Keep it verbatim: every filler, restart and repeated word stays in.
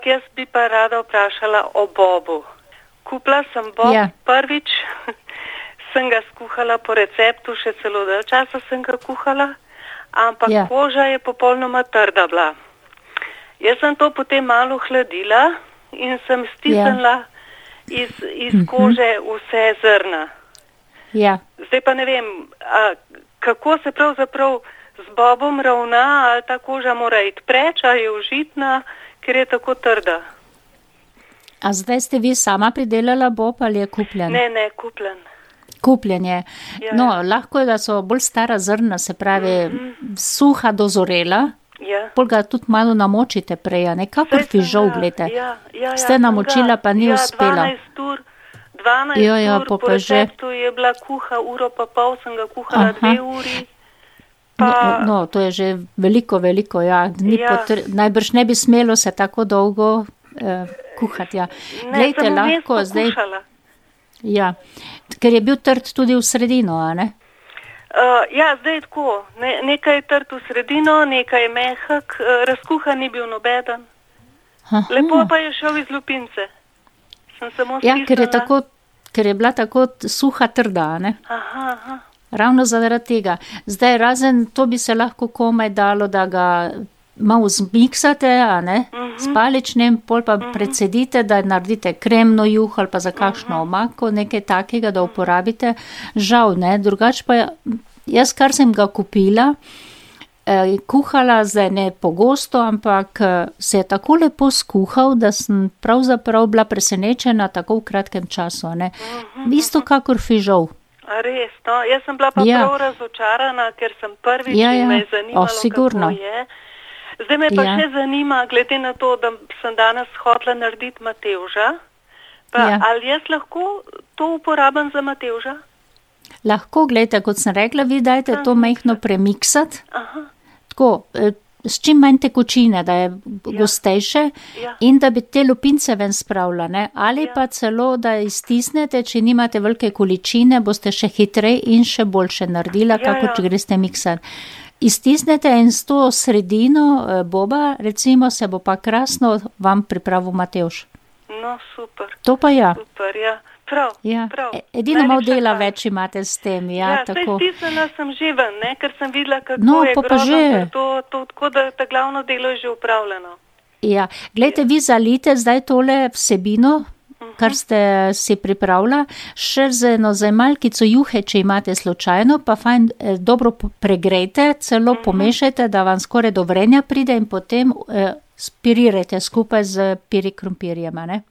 Jaz bi pa rada vprašala o bobu. Kupila sem bob Ja. prvič, sem ga skuhala po receptu, še celo dalj časa sem ga kuhala, ampak Ja. koža je popolnoma trda bila. Jaz sem to potem malo hladila in sem stisnila iz, iz kože vse zrna. Ja. Zdaj pa ne vem, a, kako se pravzaprav z bobom ravna, ali ta koža mora iti preč, ali je užitna, ker je tako trda. A zdaj ste vi sama pridelala bob ali je kupljen? Ne, ne, kupljen. Kupljen je. Ja, No, ja. lahko je, da so bolj stara zrna, se pravi, suha dozorela, Ja. pol ga tudi malo namočite prej, a ne, kakor Saj sem fižol, ga, glejte. Ja, ja, ja, Ste sem namočila, ga. pa ni ja, uspela. dvanajst ur, dvanajst Ja, ja, ur po po pa že. receptu je bila kuha, uro pa pol sem ga kuhala, Aha. dve uri. No, Pa, no, to je že veliko, veliko, ja. Ni Ja. potr- najbrž ne bi smelo se tako dolgo eh, kuhati, ja. ne, Glejte, sem vmes lahko zdaj, pokušala. ja, ker je bil trd tudi v sredino, a ne? Uh, ja, zdaj je tako. Ne, nekaj je trd v sredino, nekaj je mehak, uh, razkuhan ni bil nobeden. Aha. Lepo pa je šel iz lupince. Sem samo Ja, ker je, stisnila. tako, ker je bila tako t- suha trda, a ne? Aha, aha. Ravno zaradi tega. Zdaj, razen to bi se lahko komaj dalo, da ga malo zmiksate, a ne, s paličnim, pol pa precedite, da naredite kremno juho ali pa za kakšno omako, nekaj takega, da uporabite. Žal, ne, drugače pa jaz, kar sem ga kupila, eh, kuhala, zdaj ne pogosto, ampak eh, se je tako lepo skuhal, da sem pravzaprav bila presenečena tako v kratkem času, a ne. Isto kakor fižol. A res, no, jaz sem bila pa Ja. prav razočarana, ker sem prvič Ja, in ja. me je zanimalo, O, sigurno. kako je. Zdaj me pa Ja. še zanima, glede na to, da sem danes hotela narediti matevža, pa Ja. ali jaz lahko to uporabim za matevža? Lahko, gledajte, kot sem rekla, vi dajte to majhno premiksati, Aha, tako, eh, s čim manj tekočine, da je gostejše Ja. in da bi te lupince ven spravila, ne? Ali Ja. pa celo, da iztisnete, če nimate velike količine, boste še hitreje in še boljše naredila, Ja, kako ja. če greste miksar. Iztisnete in s to sredino eh, boba, recimo, se bo pa krasno vam pripravil matevž. no super, To pa ja. super, ja. Prav, Ja, prav. e- edino malo Najlepša dela hvala. več imate s tem, ja, Ja, saj tako. stisnila sem že ven, ne, ker sem videla, kako No, je pa pa grozno, že. ker to, to tako, da ta glavno delo je že upravljeno. Ja, glejte, vi zalijte zdaj tole vsebino, kar ste si pripravila, še z eno zajemalkico juhe, če imate slučajno, pa fajn eh, dobro po- pregrejte, celo pomešajte, da vam skoraj do vrenja pride in potem eh, spirirajte skupaj z piri krompirjem, a ne?